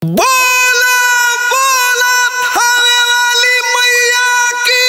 बोला बोला थावे वाली मैया की।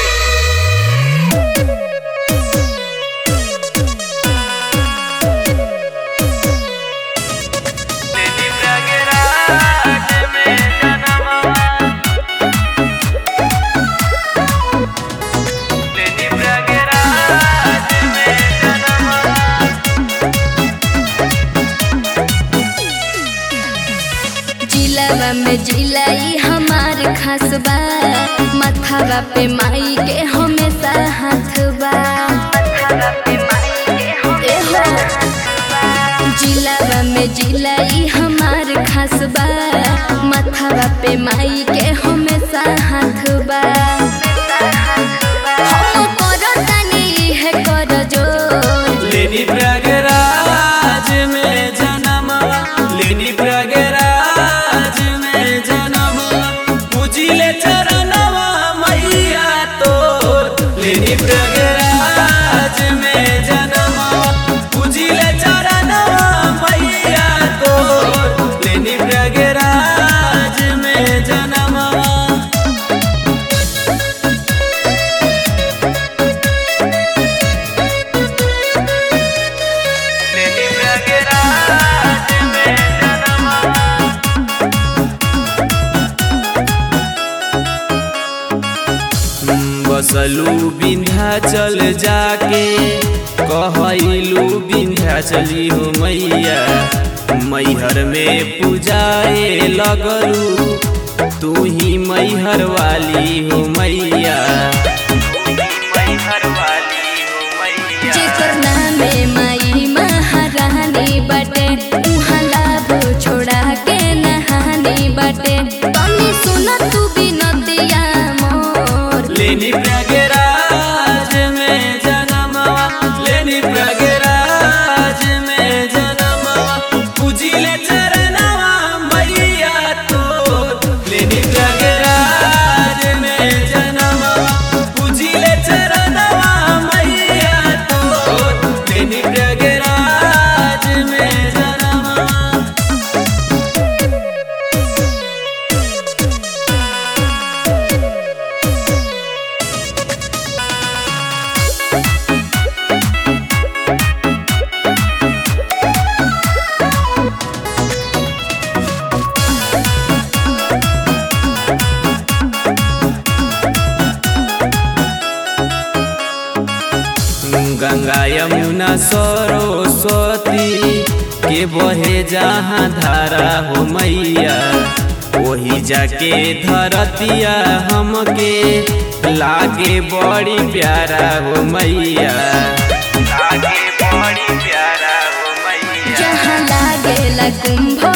जिलावा में जिलाई हमार खास बा, मथावा पे माई के हमेशा हाथ बा। जिलावा में जिलाई हमार खास बा, मथावा पे माई के हमेशा हाथ बा। हम करो तनी है कर जोर, लेनी प्रयागराज में जन्मवा, लेनी प्रयागराज में जन्मवा, पूजिले चरणवा मैया तोर। लेनी प्रयागराज में जन्मवा, पूजिले चरणवा मैया तोर। लेनी प्रयागराज में जन्मवा। बसलू विंध्याचल जाके कहलू विंध्याचली हो मैया, मैहर में पूजाए लगलू तू ही मैहर वाली हो मैया। जेकर नामे माई महारानी बाटे, उहाँ लाभ छोड़ा के नहानी बाटे। तनी सुन तू बिनतिया मोर, लेनी प्रयागराज में जन्मवा, लेनी प्रयागराज में जन्मवा, पूजिले चरणवा मैया तोर। लेनी प्रयागराज में जन्मवा, पूजिले चरणवा मैया तोर। लेनी प्रयागराज में जन्मवा। गंगा यमुना सरस्वती के बहे जहाँ धारा हो मैया, वही जाके धरतिया हमके लागे बड़ी प्यारा हो मैया। लागे बड़ी प्यारा हो मैया। जहाँ लागेला कुंभ